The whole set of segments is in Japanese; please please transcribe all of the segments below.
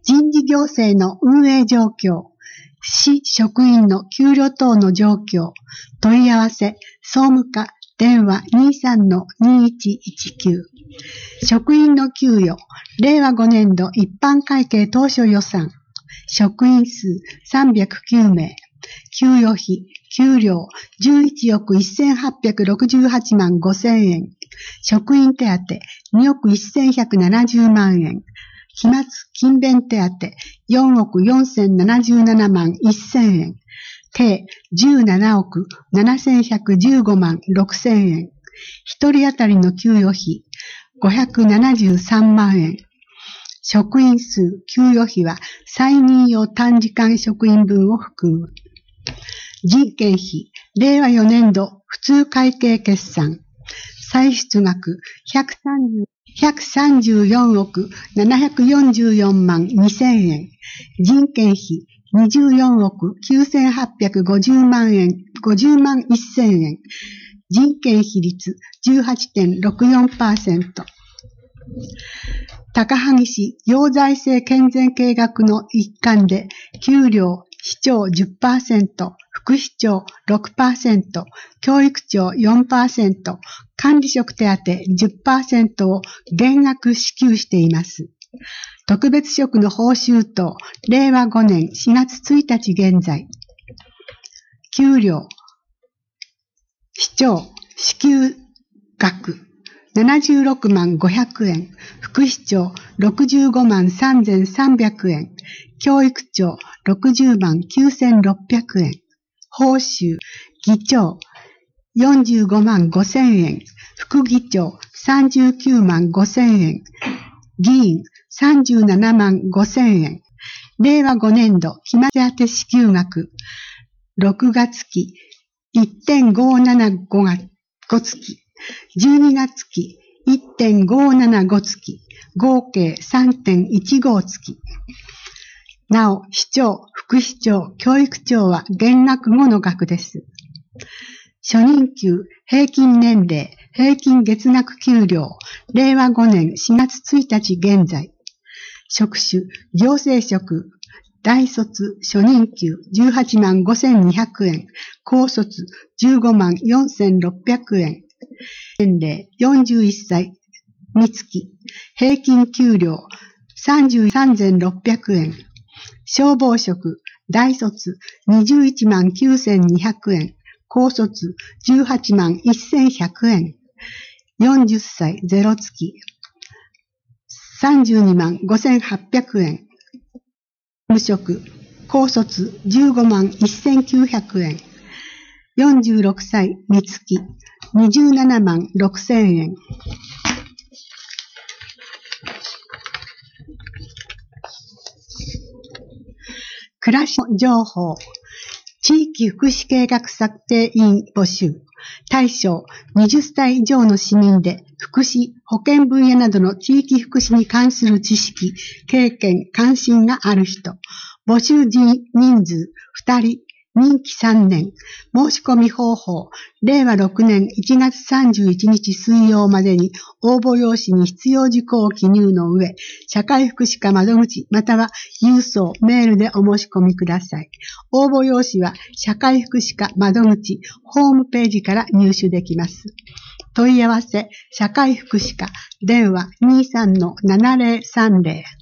人事行政の運営状況、市職員の給与等の状況、問い合わせ、総務課、電話 23-2119。職員の給与、令和5年度一般会計当初予算、職員数309名、給与費、給料11億1868万5千円、職員手当2億1170万円、期末勤勉手当4億4077万1000円、計17億7115万6千円、一人当たりの給与費573万円、職員数、給与費は再任用短時間職員分を含む。人件費、令和4年度普通会計決算、歳出額134億744万2000円、人件費24億9850万円、50万1000円、人件費率 18.64%。高萩市行財政健全計画の一環で、給料、市長 10%、副市長 6%、教育長 4%、管理職手当 10% を減額支給しています。特別職の報酬等、令和5年4月1日現在、給料、市長、支給額、76万500円、副市長65万3300円、教育長60万9600円、報酬、議長45万5000円、副議長39万5000円、議員37万5000円、令和5年度期末手当支給額、6月期 1.575 月、12月期 1.575 月、合計 3.15 月。なお、市長、副市長、教育長は減額後の額です。初任給、平均年齢、平均月額給料、令和5年4月1日現在。職種、行政職、大卒、初任給18万5200円、高卒15万4600円。年齢41歳につき、平均給料33,600円。消防職、大卒21万9200円、高卒18万1100円。40歳0月、32万5800円。無職、高卒15万1900円。46歳につき、27万6000円。暮らしの情報。地域福祉計画策定委員募集。対象、20歳以上の市民で、福祉、保健分野などの地域福祉に関する知識、経験、関心がある人。募集人数2人。任期3年。申し込み方法。令和6年1月31日水曜までに応募用紙に必要事項を記入の上、社会福祉課窓口または郵送、メールでお申し込みください。応募用紙は社会福祉課窓口ホームページから入手できます。問い合わせ、社会福祉課、電話 23-7030。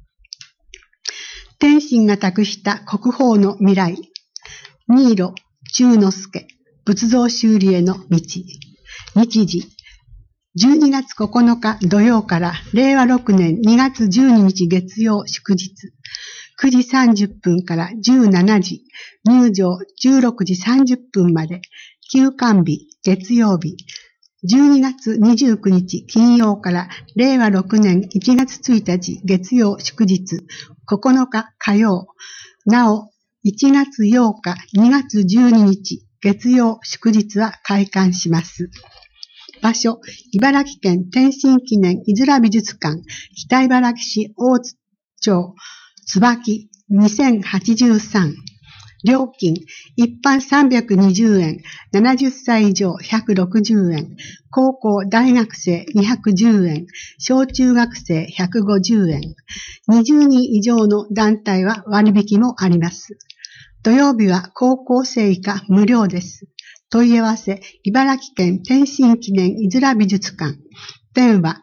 天心が託した国宝の未来。新路中之助、仏像修理への道。日時、12月9日土曜から令和6年2月12日月曜祝日。9時30分から17時、入場16時30分まで。休館日、月曜日。12月29日金曜から令和6年1月1日月曜祝日。9日火曜。なお、1月8日、2月12日、月曜祝日は開館します。場所、茨城県天心記念いづら美術館、北茨城市大津町、椿2083。 料金、一般320円、70歳以上160円、高校大学生210円、小中学生150円、20人以上の団体は割引もあります。土曜日は高校生以下無料です。問い合わせ、茨城県天津記念いずら美術館。電話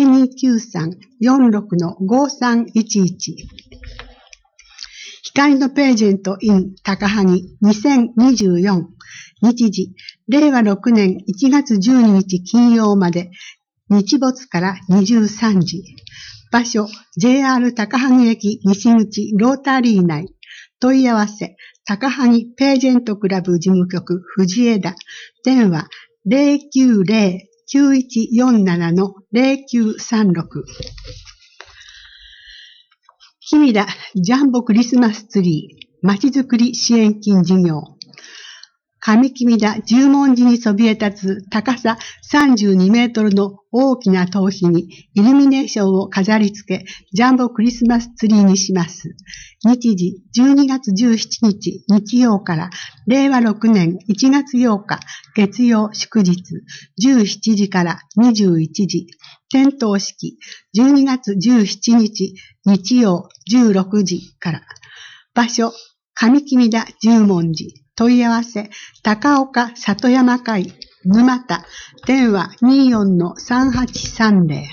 0293-46-5311。光のページェント in 高萩2024。日時、令和6年1月12日金曜まで、日没から23時。場所、JR 高萩駅西口ロータリー内。問い合わせ、高萩ページェントクラブ事務局藤枝。電話 090-9147-0936。君田ジャンボクリスマスツリーまちづくり支援金事業。上君田十文字にそびえ立つ高さ32メートルの大きな塔碑にイルミネーションを飾り付け、ジャンボクリスマスツリーにします。日時12月17日日曜から令和6年1月8日月曜祝日17時から21時。点灯式12月17日日曜16時から。場所、上君田十文字。問い合わせ、高岡里山会、沼田、電話 24-3830。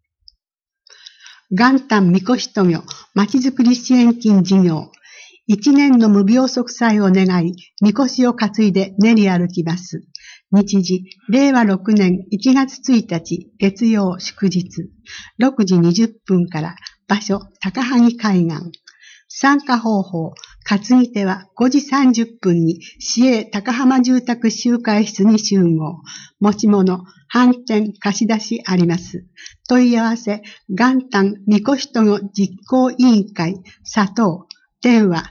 元旦みこしとぎょ、まちづくり支援金事業。一年の無病息災を願い、みこしを担いで練り歩きます。日時、令和6年1月1日、月曜祝日、6時20分から、場所、高萩海岸。参加方法、担ぎ手は5時30分に市営高浜住宅集会室に集合。持ち物、反転、貸し出しあります。問い合わせ、元旦みこしとご実行委員会、佐藤。電話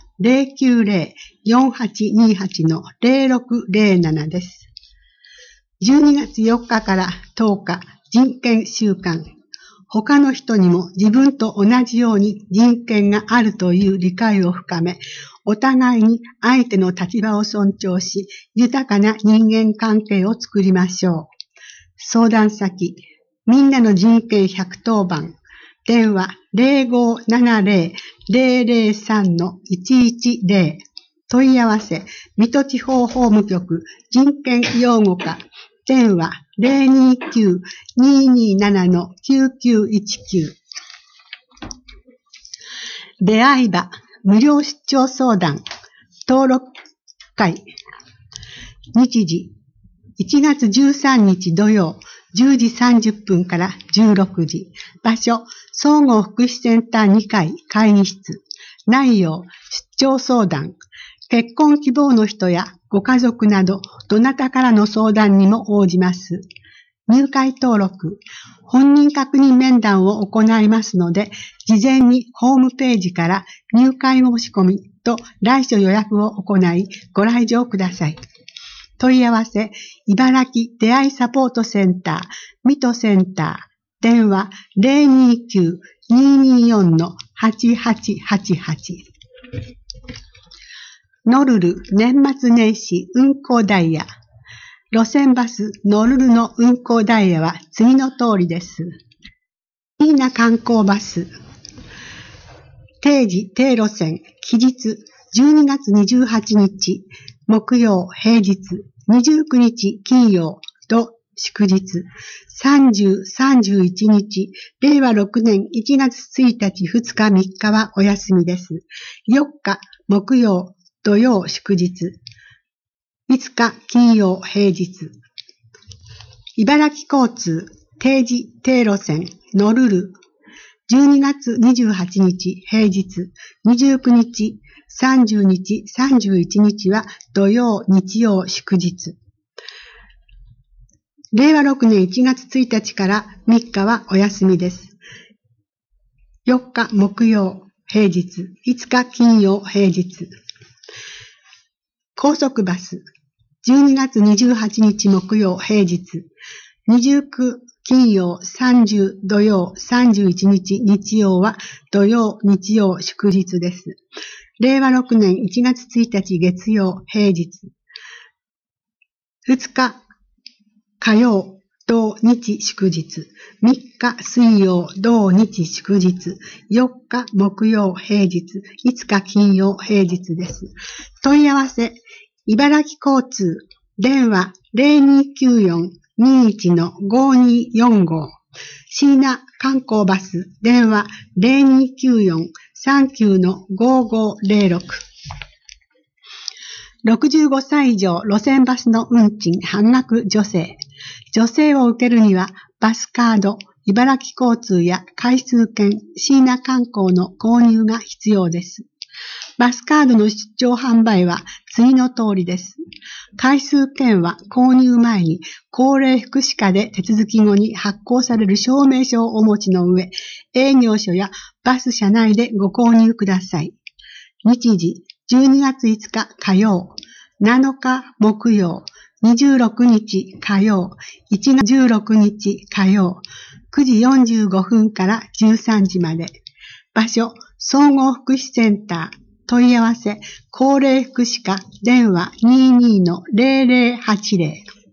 090-4828-0607です。12月4日から10日、人権週間。他の人にも自分と同じように人権があるという理解を深め、お互いに相手の立場を尊重し、豊かな人間関係を作りましょう。相談先、みんなの人権110番。電話 0570-003-110。問い合わせ、水戸地方法務局人権擁護課。電話 029-227-9919。出会い場、無料出張相談、登録会。日時、1月13日土曜、10時30分から16時。場所、総合福祉センター2階会議室。内容、出張相談。結婚希望の人やご家族など、どなたからの相談にも応じます。入会登録、本人確認面談を行いますので、事前にホームページから入会申し込みと来所予約を行い、ご来場ください。問い合わせ、茨城出会いサポートセンター、水戸センター、電話 029-224-8888。ノルル年末年始運行ダイヤ。路線バスノルルの運行ダイヤは次の通りです。いいな観光バス。定時定路線、期日12月28日、木曜平日、29日金曜、土祝日、30、31日、令和6年1月1日、2日、3日はお休みです。4日、木曜、土曜祝日、5日金曜平日。茨城交通定時定路線ノルル12月28日平日、29日、30日、31日は土曜、日曜祝日。令和6年1月1日から3日はお休みです。4日木曜平日、5日金曜平日。高速バス、12月28日木曜平日、29 金曜30、土曜31日、日曜は土曜、日曜祝日です。令和6年1月1日月曜平日。2日火曜、土日祝日。3日水曜、土日祝日。4日木曜平日。5日金曜平日です。問い合わせ、茨城交通、電話 0294-21-5245。椎名観光バス、電話 0294-39-5506。65歳以上路線バスの運賃半額助成。助成を受けるにはバスカード、茨城交通や回数券、椎名観光の購入が必要です。バスカードの出張販売は次の通りです。回数券は購入前に高齢福祉課で手続き後に発行される証明書をお持ちの上、営業所やバス車内でご購入ください。日時、12月5日火曜、7日木曜、26日火曜、1月16日火曜、9時45分から13時まで。場所、総合福祉センター。問い合わせ、高齢福祉課、電話 22-0080。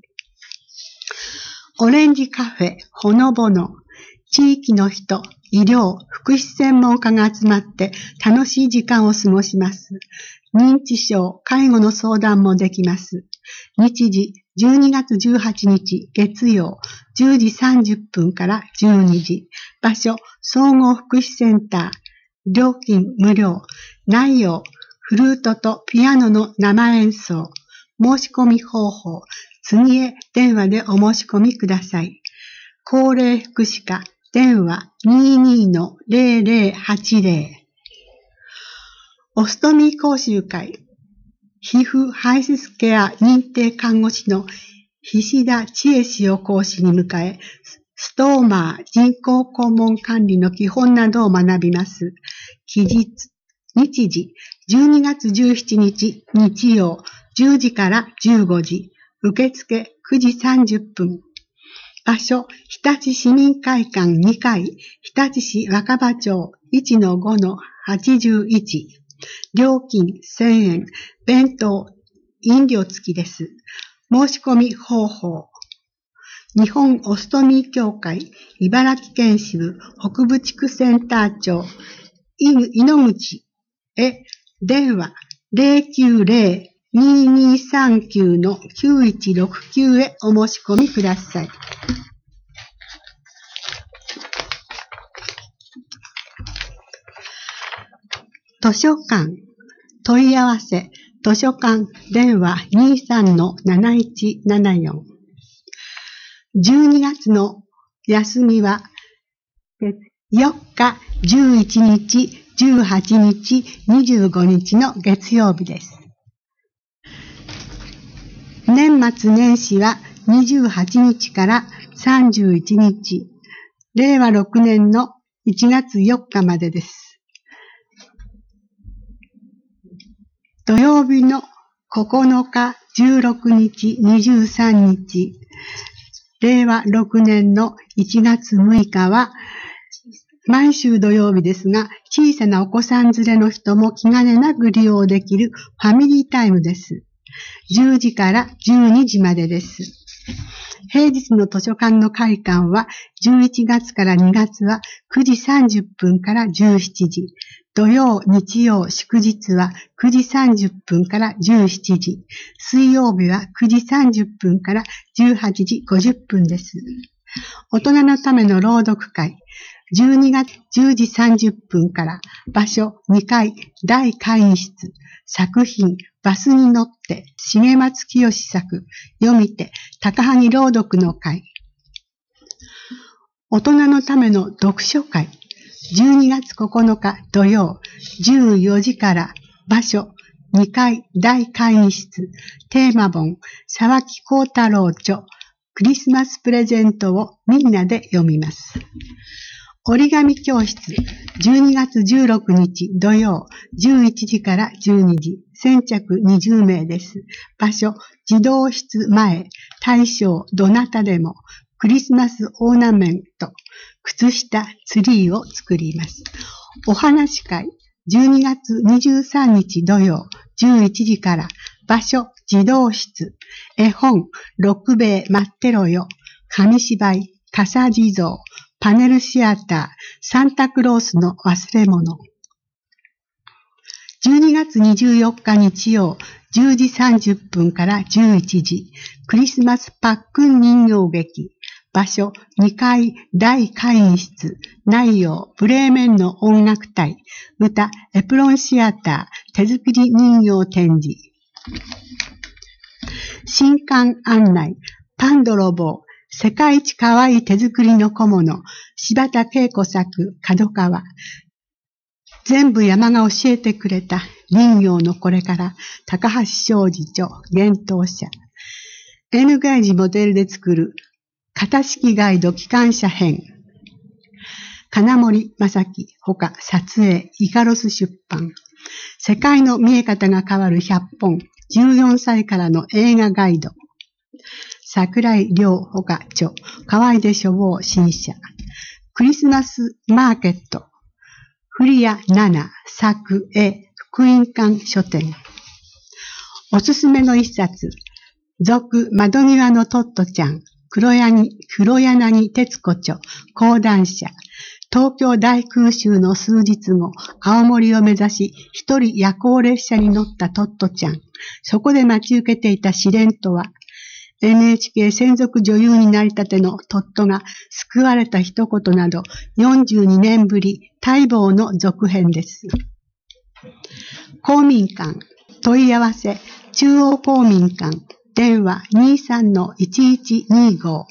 オレンジカフェ、ほのぼの。地域の人、医療、福祉専門家が集まって楽しい時間を過ごします。認知症、介護の相談もできます。日時、12月18日月曜、10時30分から12時。場所、総合福祉センター。料金無料。内容、フルートとピアノの生演奏。申し込み方法、次へ電話でお申し込みください。高齢福祉課、電話 22-0080。オストミー講習会。皮膚ハイスケア認定看護師の菱田千恵氏を講師に迎え、ストーマー人工肛門管理の基本などを学びます。期日、日時、12月17日日曜、10時から15時。受付9時30分。場所、日立市民会館2階、日立市若葉町 1-5-81。料金1000円、弁当、飲料付きです。申し込み方法。日本オストミー協会、茨城県支部北部地区センター長、井野口へ電話 090-2239-9169 へお申し込みください。図書館、問い合わせ、図書館、電話 23-7174。12月の休みは、4日、11日、18日、25日の月曜日です。年末年始は28日から31日、令和6年の1月4日までです。土曜日の9日、16日、23日、令和6年の1月6日は、毎週土曜日ですが、小さなお子さん連れの人も気兼ねなく利用できるファミリータイムです。10時から12時までです。平日の図書館の開館は、11月から2月は9時30分から17時。土曜、日曜、祝日は9時30分から17時。水曜日は9時30分から18時50分です。大人のための朗読会。12月10時30分から、場所2階大会議室。作品、バスに乗って、重松清作、読み手、高萩朗読の会。大人のための読書会。12月9日土曜、14時から、場所2階大会議室。テーマ本、沢木幸太郎著、クリスマスプレゼントをみんなで読みます。折り紙教室、12月16日土曜、11時から12時、先着20名です。場所、児童室前、大小どなたでも、 クリスマスオーナメント、靴下、ツリーを作ります。お話会、12月23日土曜、11時から、場所、児童室、絵本、六兵衛待ってろよ、紙芝居、傘地蔵、パネルシアター、サンタクロースの忘れ物。12月24日日曜、10時30分から11時、クリスマスパックン人形劇、場所、2階大会議室、内容、ブレーメンの音楽隊、歌、エプロンシアター、手作り人形展示。新刊案内、パン泥棒、世界一かわいい手作りの小物、柴田恵子作、角川。全部山が教えてくれた人形のこれから、高橋昌司著、幻冬舎。N ガイジモデルで作る、型式ガイド機関車編。金森正樹、他、撮影、イカロス出版。世界の見え方が変わる100本、14歳からの映画ガイド。桜井亮、他、著、河合で書房新社。クリスマスマーケット。古谷七作絵福音館書店。おすすめの一冊。続窓際のトットちゃん。黒柳徹子著、講談社。東京大空襲の数日後、青森を目指し、一人夜行列車に乗ったトットちゃん。そこで待ち受けていた試練とは、NHK 専属女優になりたてのトットが救われた一言など、42年ぶり待望の続編です。公民館、問い合わせ、中央公民館、電話 23-1125。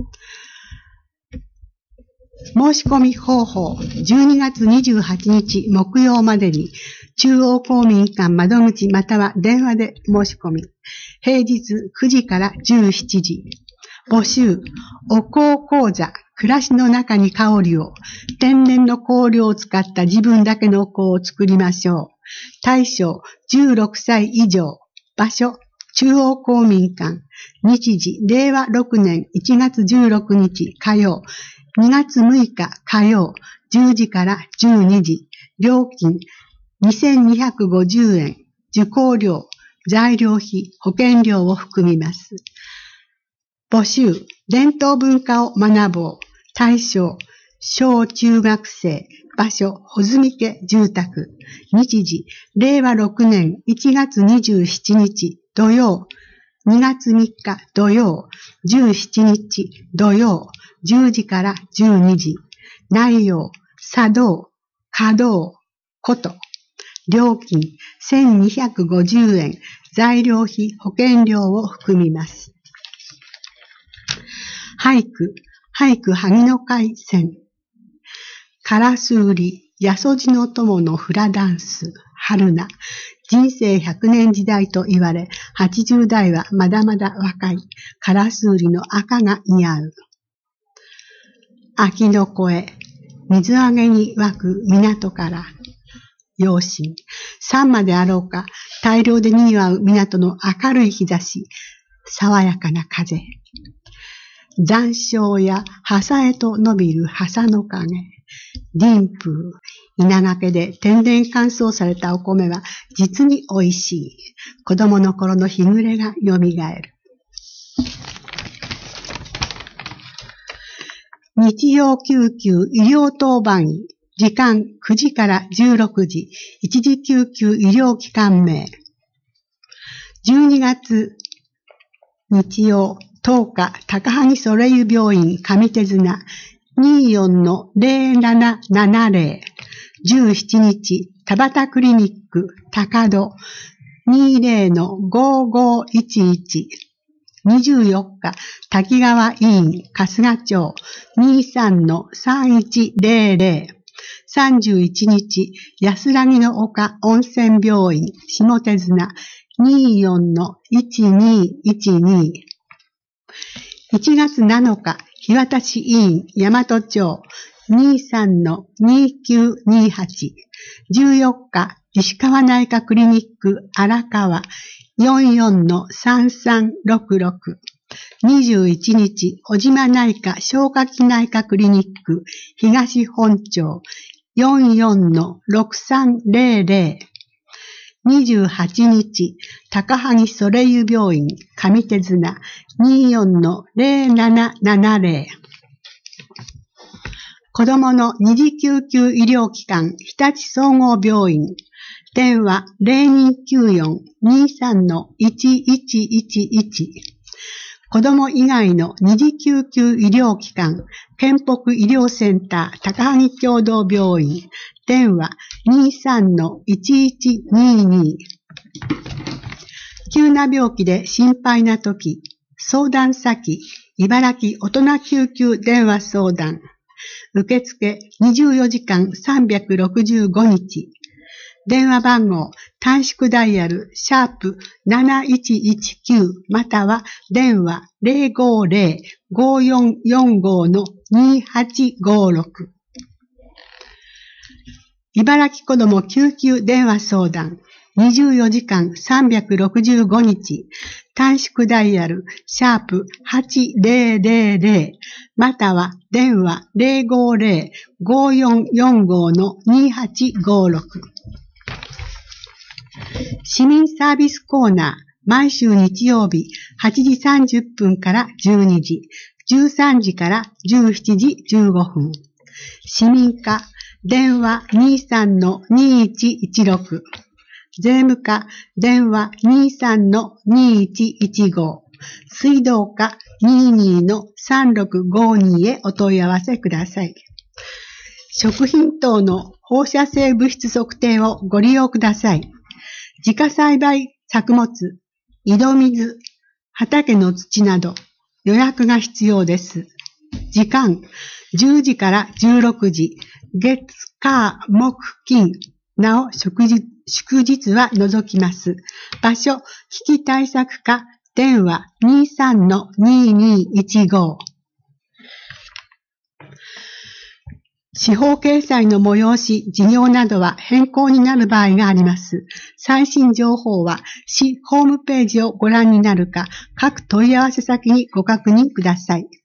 申し込み方法、12月28日木曜までに、中央公民館窓口または電話で申し込み。平日9時から17時。募集、お香講座、暮らしの中に香りを、天然の香料を使った自分だけの香を作りましょう。対象、16歳以上。場所、中央公民館。日時、令和6年1月16日火曜。2月6日火曜。10時から12時。料金、2250円。受講料、材料費、保険料を含みます。募集、伝統文化を学ぼう。対象、小中学生。場所、穂積家住宅。日時、令和6年1月27日土曜。2月3日土曜。17日土曜。10時から12時。内容、茶道、華道、こと。料金、1250円。材料費、保険料を含みます。俳句萩の海線。カラスウリ、やそじの友のフラダンス、春菜。人生100年時代と言われ、80代はまだまだ若い。カラスウリの赤が似合う。秋の声、水揚げに湧く港から。陽心、サンマであろうか、大量で賑わう港の明るい日差し、爽やかな風。残暑や笹へと伸びる笹の陰。林風、稲掛けで天然乾燥されたお米は実に美味しい。子供の頃の日暮れが蘇る。日曜救急医療当番医。時間9時から16時。一時救急医療機関名。12月日曜10日高萩ソレイユ病院上手綱 24-0770。17日田端クリニック高戸 20-5511。24日、滝川医院、春日町、23-3100。31日、安らぎの丘温泉病院、下手綱、24-1212。1月7日、日渡医院、大和町、23-2928。14日、石川内科クリニック、荒川、44-3366。 21日、小島内科消化器内科クリニック東本町 44-6300。28日、高萩ソレイユ病院上手綱 24-0770。子供の二次救急医療機関日立総合病院電話 0294-23-1111。子供以外の二次救急医療機関県北医療センター高萩共同病院電話 23-1122。急な病気で心配なとき、相談先、茨城大人救急電話相談。受付24時間365日。電話番号、短縮ダイヤル、#7119または電話 050-5445-2856。茨城子ども救急電話相談。24時間365日。短縮ダイヤル、#8000または電話 050-5445-2856。市民サービスコーナー、毎週日曜日8時30分から12時、13時から17時15分。市民課、電話 23-2116。税務課、電話 23-2115。水道課 22-3652 へお問い合わせください。食品等の放射性物質測定をご利用ください。自家栽培作物、井戸水、畑の土など予約が必要です。時間、10時から16時、月、火、木、金、なお祝日は除きます。場所、危機対策課、電話 23-2215。司法掲載の催し、事業などは変更になる場合があります。最新情報は市ホームページをご覧になるか、各問い合わせ先にご確認ください。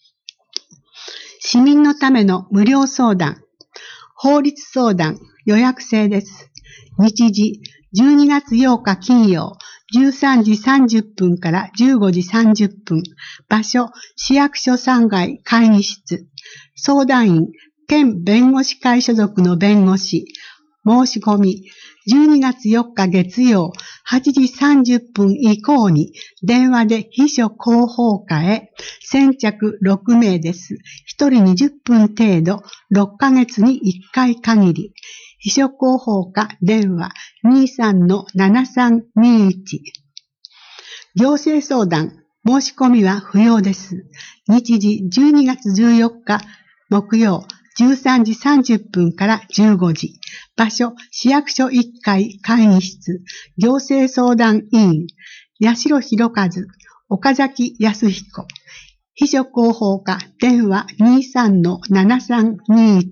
市民のための無料相談、法律相談、予約制です。日時、12月8日金曜、13時30分から15時30分。場所、市役所3階会議室。相談員、県弁護士会所属の弁護士。申し込み、12月4日月曜、8時30分以降に、電話で秘書広報課へ、先着6名です。1人20分程度、6ヶ月に1回限り。秘書広報課電話 23-7321。行政相談、申し込みは不要です。日時12月14日木曜、13時30分から15時。場所、市役所1階会議室。行政相談委員、八代博和、岡崎康彦。秘書広報課電話 23-7321。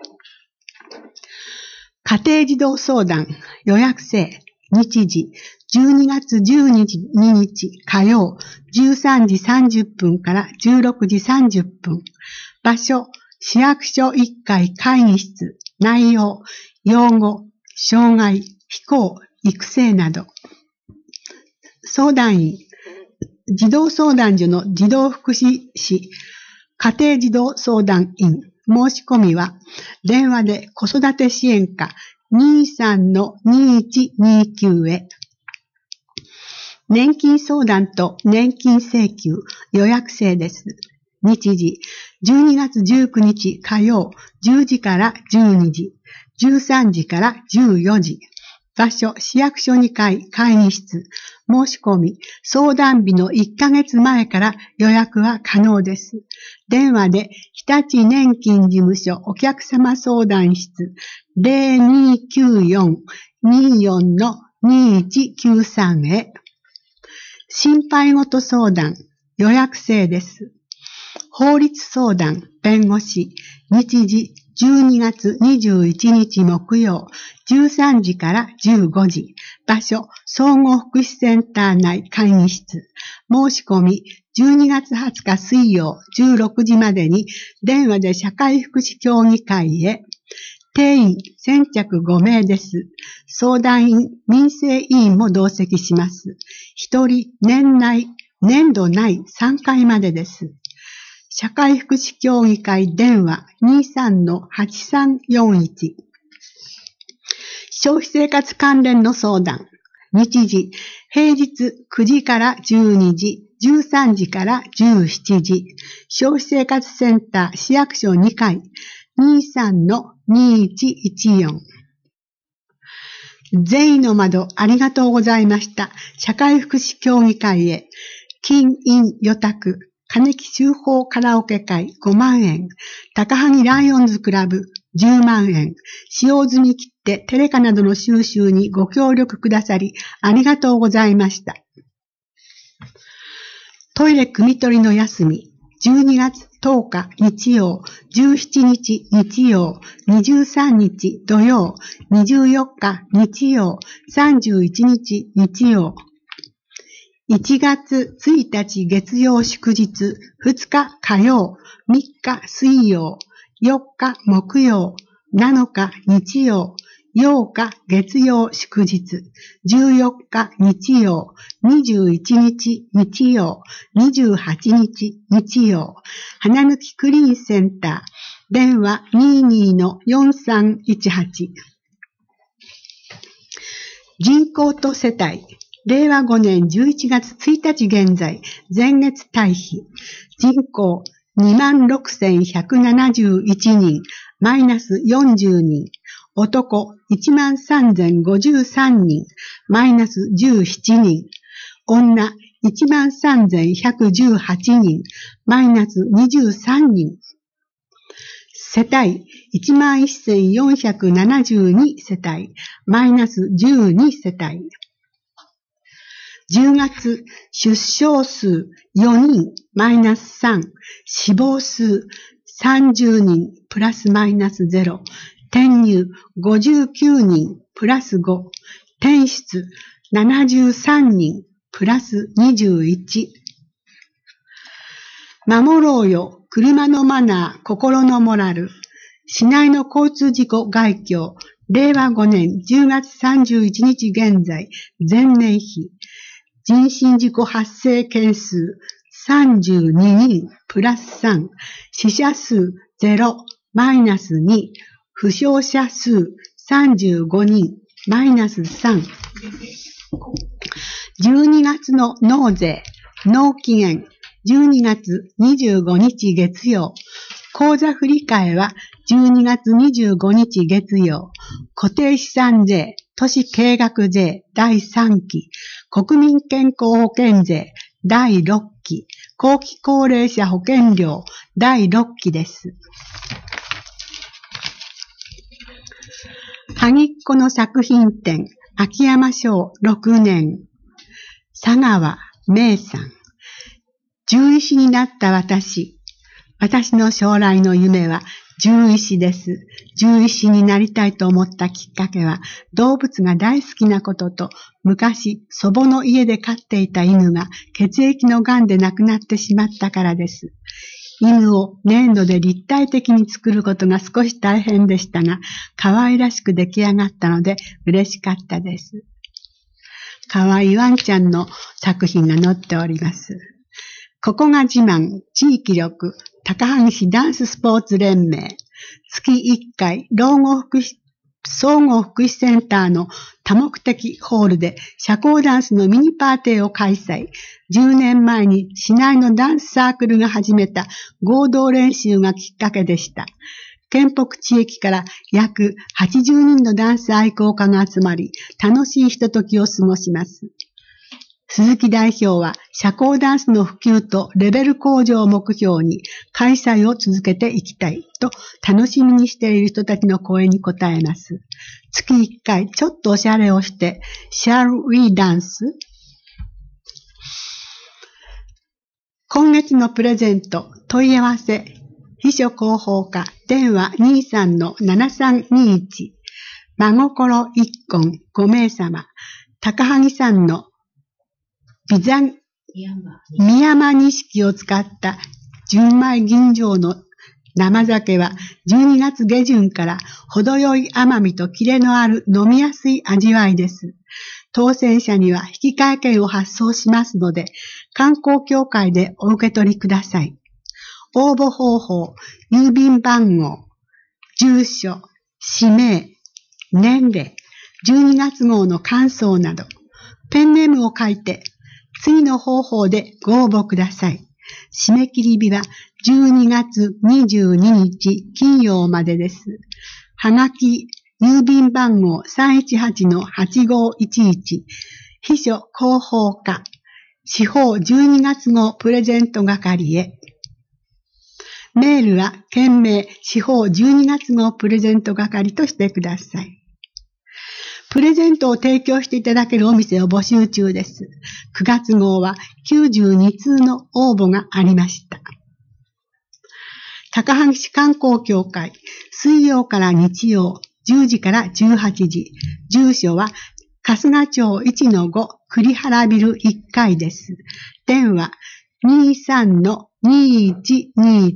家庭児童相談予約制。日時12月12日火曜13時30分から16時30分。場所、市役所1階会議室。内容、養護、障害、非行、育成など。相談員、児童相談所の児童福祉士、家庭児童相談員。申し込みは、電話で子育て支援課 23-2129 へ。年金相談と年金請求予約制です。日時、12月19日火曜、10時から12時、13時から14時。場所、市役所2階会議室。申し込み、相談日の1ヶ月前から予約は可能です。電話で、日立年金事務所お客様相談室 0294-24-2193 へ。心配事相談、予約制です。法律相談、弁護士、日時12月21日木曜、13時から15時。場所、総合福祉センター内会議室。申し込み、 12月20日水曜16時までに電話で社会福祉協議会へ。定員先着5名です。相談員、民生委員も同席します。1人年度内3回までです。社会福祉協議会電話 23-8341。消費生活関連の相談。日時、平日9時から12時、13時から17時。消費生活センター市役所2階 23-2114。善意の窓ありがとうございました。社会福祉協議会へ。金印予託。金木修法カラオケ会5万円。高萩ライオンズクラブ10万円。使用済み切手、テレカなどの収集にご協力くださり、ありがとうございました。トイレ汲み取りの休み。12月10日日曜、17日日曜、23日土曜、24日日曜、31日日曜。1月1日月曜祝日、2日火曜、3日水曜、4日木曜、7日日曜、8日月曜祝日、14日日曜、21日日曜、28日日曜、花抜きクリーンセンター、電話 22-4318。人口と世帯。令和5年11月1日現在、前月対比、人口 26,171 人、マイナス40人、男 13,053 人、マイナス17人、女 13,118 人、マイナス23人、世帯 11,472 世帯、マイナス12世帯。10月、出生数4人、マイナス3、死亡数30人、プラスマイナス0、転入59人、プラス5、転出73人、プラス21。守ろうよ、車のマナー、心のモラル。市内の交通事故概況、令和5年10月31日現在、前年比。人身事故発生件数32人プラス3、死者数0マイナス2、負傷者数35人マイナス3。12月の納税、納期限12月25日月曜。口座振替は12月25日月曜。固定資産税、都市計画税第3期、国民健康保険税第6期、後期高齢者保険料第6期です。萩っ子の作品展、秋山賞6年。佐川芽さん。獣医師になった私の将来の夢は獣医師です。獣医師になりたいと思ったきっかけは、動物が大好きなことと、昔祖母の家で飼っていた犬が血液のがんで亡くなってしまったからです。犬を粘土で立体的に作ることが少し大変でしたが、可愛らしく出来上がったので嬉しかったです。可愛いワンちゃんの作品が載っております。ここが自慢、地域力、高萩市ダンススポーツ連盟、月1回、総合福祉センターの多目的ホールで社交ダンスのミニパーティーを開催。10年前に市内のダンスサークルが始めた合同練習がきっかけでした。県北地域から約80人のダンス愛好家が集まり、楽しいひとときを過ごします。鈴木代表は社交ダンスの普及とレベル向上を目標に開催を続けていきたいと楽しみにしている人たちの声に応えます。月1回ちょっとおしゃれをして Shall we dance? 今月のプレゼント問い合わせ秘書広報課電話 23-7321 真心一婚5名様高萩さんのビザ三山錦を使った純米吟醸の生酒は12月下旬から程よい甘みとキレのある飲みやすい味わいです。当選者には引換券を発送しますので、観光協会でお受け取りください。応募方法、郵便番号、住所、氏名、年齢、12月号の感想など、ペンネームを書いて、次の方法でご応募ください。締め切り日は12月22日金曜までです。はがき、郵便番号 318-8511 秘書広報課司法12月号プレゼント係へ。メールは件名司法12月号プレゼント係としてください。プレゼントを提供していただけるお店を募集中です。9月号は92通の応募がありました。高萩市観光協会、水曜から日曜、10時から18時。住所は、春日町 1-5 栗原ビル1階です。電話、23-2121。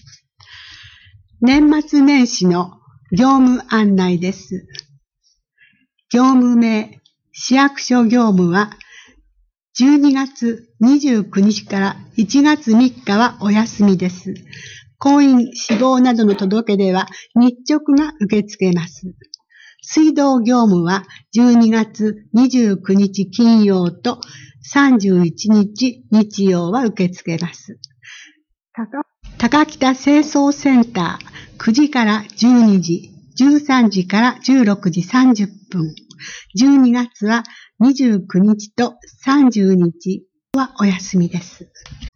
年末年始の業務案内です。業務名、市役所業務は、12月29日から1月3日はお休みです。婚姻、死亡などの届け出は日直が受け付けます。水道業務は12月29日金曜と31日日曜は受け付けます。高北清掃センター9時から12時、13時から16時30分。12月は29日と30日はお休みです。